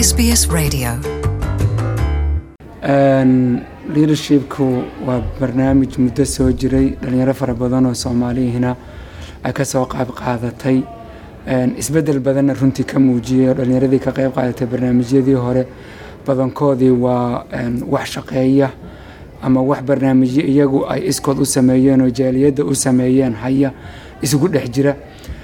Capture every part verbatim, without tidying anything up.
S B S Radio. leadershipku waa barnaamij muddo soo jiray dhalinyaro fara badan oo Soomaaliyiina ay ka soo qayb qaadatay isbedel badan runtii ka muujiyay dhalinyaradii ka qayb qaadatay barnaamijyadii hore badankoodii waa wax shaqeeya ama wax barnaamijyo iyagu ay iskood u sameeyeen oo jaaliyada u sameeyeen haya isugu dhex jira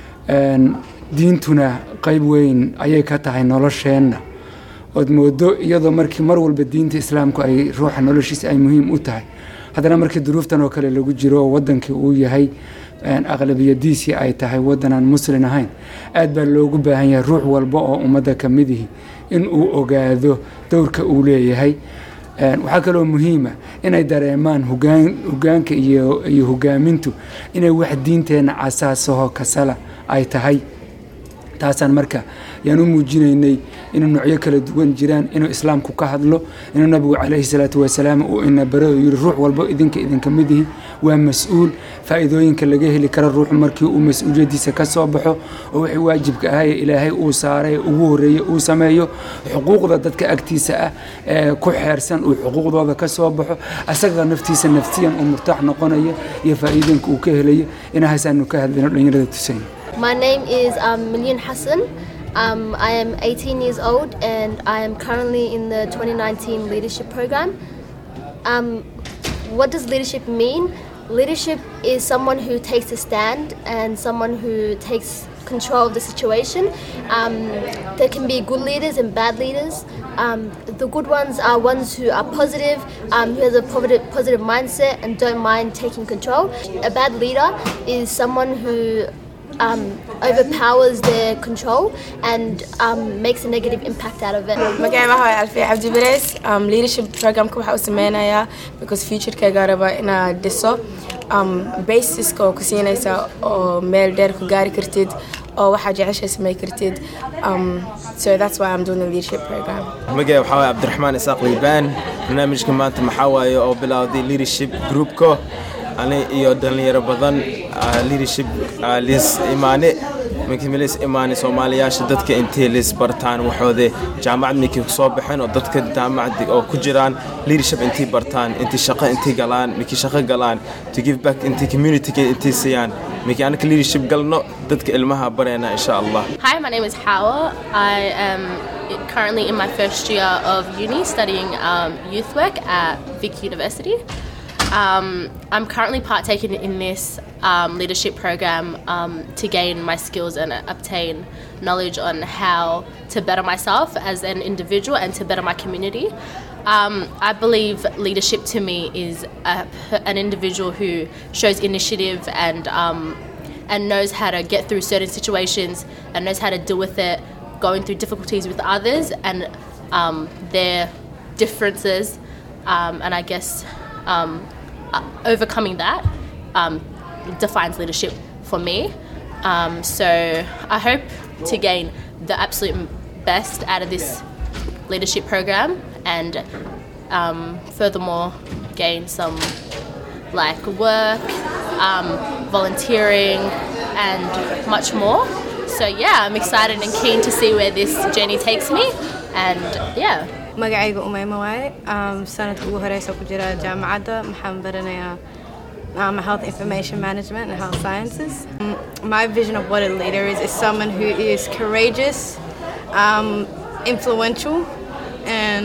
diintuna qayb weyn ayay ka tahay nolosheena oo moodo iyadoo markii mar walba diinta islaamku ay ruuxa noloshiisa ay muhiim u tahay haddana markii duruuftan oo kale lagu jiro wadankii uu yahay aqlabiyadiisii ay tahay wadanan muslim ahayn aad baa loogu baahan yahay ruux walba oo ummadda ka mid ah in uu ogaado doorka uu leeyahay waxaa kaloo muhiim ah inay dareemaan hogaan hogaanka iyo iyo hogaamintu inay wax diinteena asaaso kasala ay tahay taasaan marka yaan u muujinaynay inuu noocyo kala duwan jiraan inuu islaamku ka hadlo inuu nabigu calayhi salaatu wasalaam uu ina baro yiri ruux walba idinka idinka mid yihiin waa mas'uul faa'iidooyinka laga heli karo ruux markii uu mas'uuliyadiisa ka soo baxo oo wixii waajibka ah ee ilaahay uu saaray ugu horeeyay uu sameeyo xuquuqda dadka agtiisa ah ee ku xeersan uu xuquuqdooda ka soo baxo asaga naftiisa nafsiyan uu murtaax noqonayo iyo faa'iidooyinka uu ka helayo inahaasaan ka hadlayno dhalinyarada tusay. My name is um, Million Hassan. Um, I am eighteen years old and I am currently in the twenty nineteen leadership program. Um, what does leadership mean? Leadership is someone who takes a stand and someone who takes control of the situation. Um, there can be good leaders and bad leaders. Um, the good ones are ones who are positive, um, who has a positive, positive mindset and don't mind taking control. A bad leader is someone who Um, overpowers their control and um, makes a negative impact out of it. magacayga waa Alfiya Abdi Barees. um leadership program ka waxa uu sameeynaya because future ka garaba ina dhiso um basis ko ku siinaysa oo meel dheer ku gaari kartid oo waxa jeceshay sameey kartid. um so that's why I'm doing the leadership program. magacayga waxa waa Abdurrahman Isaaq Liibaan. barnaamijka maanta maxaa waaye oo bilowday leadership group ko أنا iyo dhalinyaro badan leadership lis imaane makimilis imaane Soomaaliyaasha dadka intee lis bartaan waxooda jaamacad mikii soo baxeen oo dadka jaamacad oo ku jiraan leadership intee bartaan intee shaqo intee galaan mikii shaqo galaan to give back intee community intee siiyaan mikii anaka leadership galno dadka ilmaha bareena insha Allah. Hi, my name is Hawa. I am currently in my first year of uni studying um, youth work at Vic University. Um, I'm currently partaking in this um, leadership program um, to gain my skills and obtain knowledge on how to better myself as an individual and to better my community. Um, I believe leadership to me is a, an individual who shows initiative and um, and knows how to get through certain situations and knows how to deal with it, going through difficulties with others and um, their differences, um, and I guess um, Uh, overcoming that um, defines leadership for me. Um, so I hope to gain the absolute best out of this leadership program and um, furthermore gain some like work, um, volunteering and much more. So yeah, I'm excited and keen to see where this journey takes me and yeah. magacayga Umayma waaye. um sanadka ugu horeysa ku jira jaamacadda maxaan baranayaa um, health information management and health sciences. Um, my vision of what a leader is is someone who is courageous, um, influential and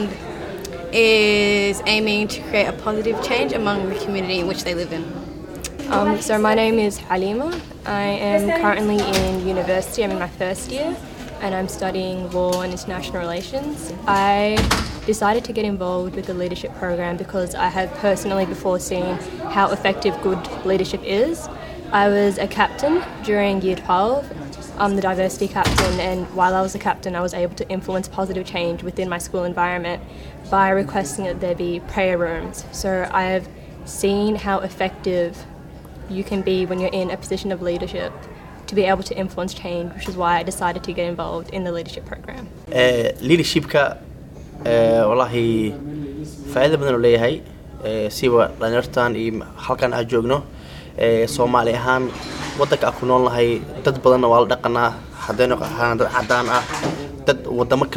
is aiming to create a positive change among the community in which they live in. Um, so my name is Halima. I am currently in university. I'm in my first year and I'm studying law and international relations. I decided to get involved with the leadership program because I have personally before seen how effective good leadership is. I was a captain during year twelve. I'm the diversity captain, and while I was a captain I was able to influence positive change within my school environment by requesting that there be prayer rooms. So I have seen how effective you can be when you're in a position of leadership to be able to influence change, which is why I decided to get involved in the leadership program. Uh, leadership ka uh, wallahi faa'iido badan oo leeyahay si waa dhalinyartan iyo halkan aan joogno ee Soomaali ahaan wadanka ku nool nahay dad badan waa la dhaqanaa haddana dad cadaan ah dad wadamo kale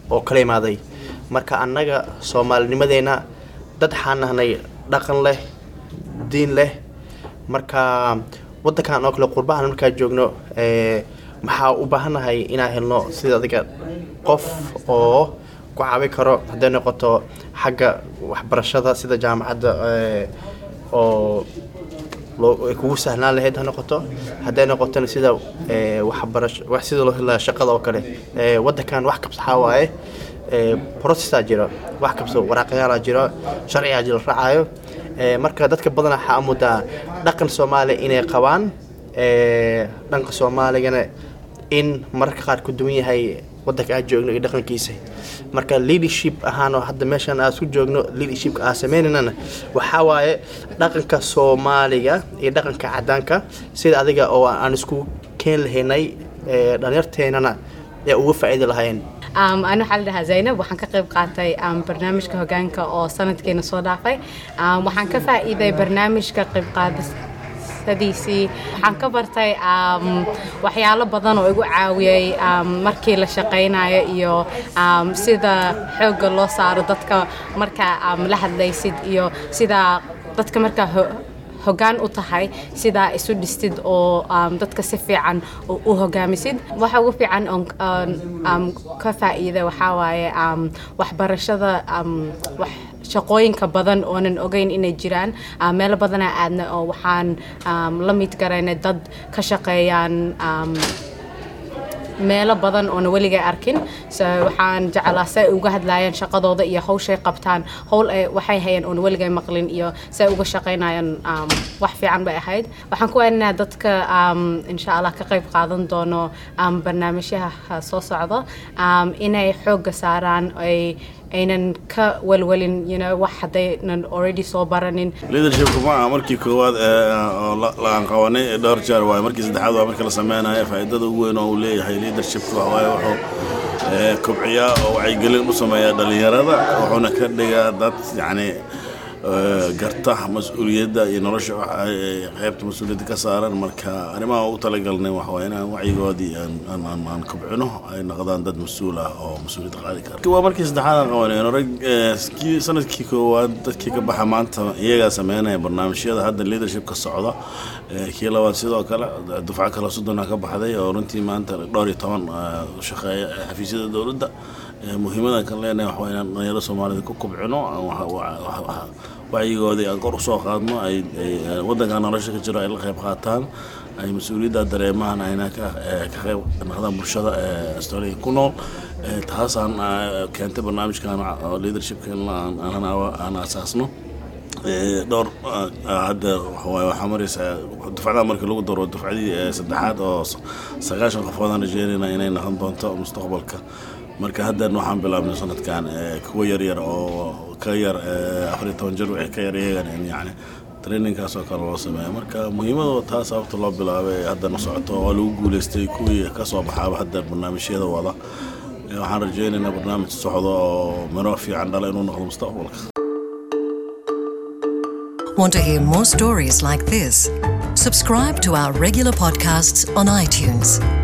oo kala imaaday marka annaga Soomaalinimadeena dad xanaanay dhaqan leh diin leh marka wadankan oo kale qurbahan marka joogno ee maxaa u baahanahay inaan helno sida adiga qof oo ku caawi karo haday noqoto xagga waxbarashada sida jaamacadda ee oo loo kugu sahlaan lahayd ha noqoto haday noqoto sida ee waxbarasho wax sida loo helaa shaqada oo kale ee wadankan wax kabsaxa waaye ee process jira wax kabso waraaqyaal jira sharciga jira raacayo ee marka dadka badan waxa amuda dhaqan Soomaali inay qabaan ee dhanka Soomaaligana in marka qaar ku duwan yahay wadanka aad joogno iyo dhaqankiisa marka leadership ahaan hadda meeshan aad ku joogno leadership ka sameeynana waxa waaye dhaqanka Soomaaliga iyo dhaqanka cadaanka sida adiga oo aan isku keen lahaynay ee dhalinyarteena ee ugu faa'iido lahayn um أنا حال ده زينب وحن كقيب قاتي um برنامج كهجان كأو سنة كنا صدافي um وحن كفا إذا برنامج كقيب قادس سديسي وحن كبرتي um وحياله بدن ويجو عاوي um مركي لشقينا يو um سيدا حق الله صار ضدك مركا um لحد ليسد يو سيدا ضدك مركا hogaan u tahay sida isu dhistid oo dadka si fiican u hogaamisid waxa ugu fiican oo ka faa'iido waxa waaye waxbarashada wax shaqooyinka badan oonan ogeyn inay jiraan meel badan aadna oo waxaan la mid garaynay dad ka shaqeeyaan meelo badan oo waliga arkin so waxaan jeclaa say uga hadlayaan shaqadooda iyo hawshay qabtaan hawl ay waxay hayeen oo waliga maqlin iyo say uga shaqeynayaan wax fiican bay ahayd waxaan ku weenaa dadka insha Allah ka qayb qaadan doono barnaamijyaha soo socda inay xoog saaraan ay aynan ka walwalin you know wax hadaynan already soo baranin leadership kuma markii koowaad la aan qawanay dhowr jeer waa markii saddexaad waa markii la sameeyay faa'iidada ugu weyn oo uu leeyahay leadership waa wuxuu kobciyaa oo wacyigelin u sameeyaa dhalinyarada wuxuuna ka dhigaa dad yani garta mas'uuliyadda iyo nolosha qaybta mas'uuliyadda ka saaran marka arrimaha uu talagalnay wax waa inaan wacyigoodii aan aan kobcino ay noqdaan dad mas'uul ah oo mas'uuliyad qaadi kara waa markii saddexaad aan qabanay rag sanadkii koowaad dadkii ka baxa maanta iyaga sameynaya barnaamijyada hadda leadership ka socda kii labaad sidoo kale dufca kala soddon ka baxday oo runtii maanta dhowr iyo toban shaqeeya xafiisyada dawladda muhiimada kan leenahay wax waa inaan dhalinyarada Soomaalida ku kobcino wacyigoodii aan kor u soo qaadno ay wadanka nolosha ka jiro ay la qayb qaataan ay mas'uuliyadda dareemaan ayna ka ka qayb noqdaan bulshada Australia ku nool taasaan keentay barnaamijkan leadership-kan aan aan asaasno dhowr hadda waxa maraysa dufcada markii lagu daro dufcadii saddexaad oo sagaashan qofood aan rajeynayna inay noqon doonto mustaqbalka marka hadda waxaan bilaabnay sanadkan kuwa yar yar oo ka yar afar iyo toban jir wixii ka yar iyagan yani trainingkaas oo kale loo sameeyo marka muhiimada taas sababta loo bilaabay hadda na socoto waa lagu guuleystay kuwii ka soo baxaaba hadda barnaamijyada wada waxaan rajeynaynaa barnaamij socdo oo miro fiican dhala inuu noqdo mustaqbalka. Want to hear more stories like this? Subscribe to our regular podcasts on iTunes.